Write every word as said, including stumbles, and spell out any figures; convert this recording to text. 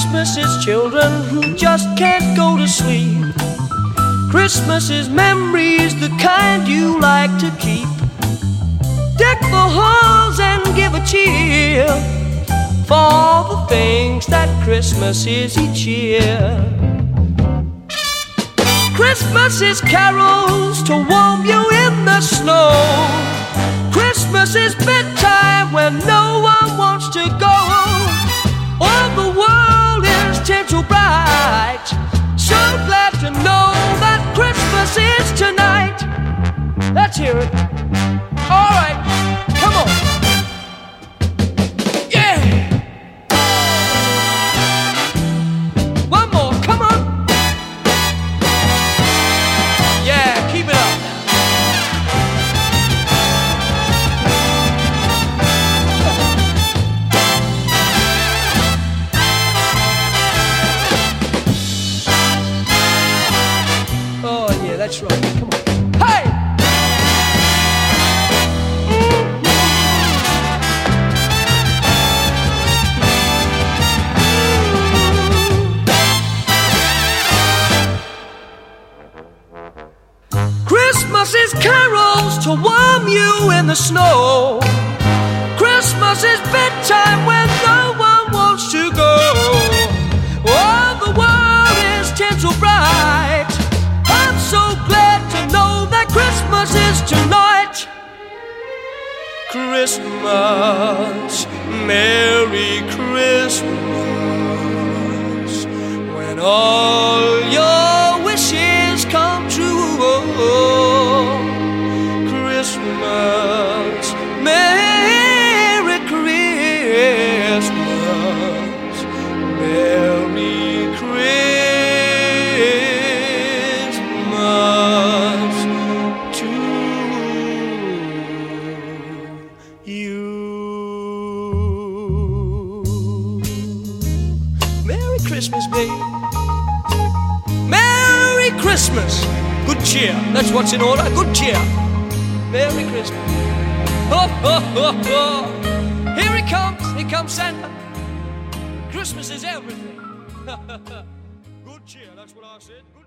Christmas is children who just can't go to sleep. Christmas is memories, the kind you like to keep. Deck the halls and give a cheer for all the things that Christmas is each year. Christmas is carols to warm you in the snow. Christmas is bedtime when no one wants to go. All the world is tinsel bright. So glad to know that Christmas is tonight. Let's hear it. All right, come on. Yeah. One more, come on. Yeah, keep it up. Oh yeah, that's right. Come on. Hey! Christmas is carols to warm you in the snow. Christmas is bedtime when no one wants to go. All the world is tinsel bright. I'm so glad to know that Christmas is tonight. Christmas, Merry Christmas, when all your wishes come true. Christmas, Merry Christmas, Merry Christmas to you. Merry Christmas, baby. Merry Christmas. Good cheer. That's what's in order. Good cheer. Merry Christmas. Ho, ho, ho, ho. Here he comes. Here comes Santa. Christmas is everything. Good cheer. That's what I said. Good